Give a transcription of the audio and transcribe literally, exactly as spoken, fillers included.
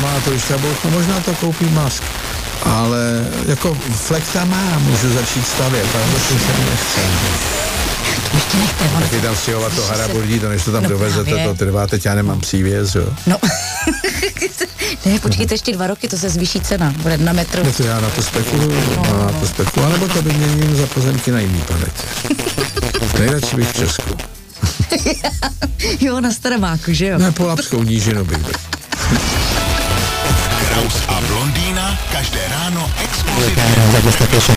má to už tabulku, možná to koupí Musk. Ale jako flekta má, můžu začít stavět, ale to se mi nechce. To ještě nechte, ono. Taky tam stěhovat to haraburdí, to než to tam No dovezete, právě. to trvá, teď já nemám přívěs, jo. No, ne, počkejte ještě dva roky, to se zvýší cena, bude na metru. No to já na to spekuluju, no, na to spekuluju, anebo to vyměním za pozemky na jiný planetě. Nejradši bych v Česku. Jo, na Staromáku, že jo? Ne, po Lapskou nížinu bych byl. Kraus a Blondýna každé ráno exkluzivně.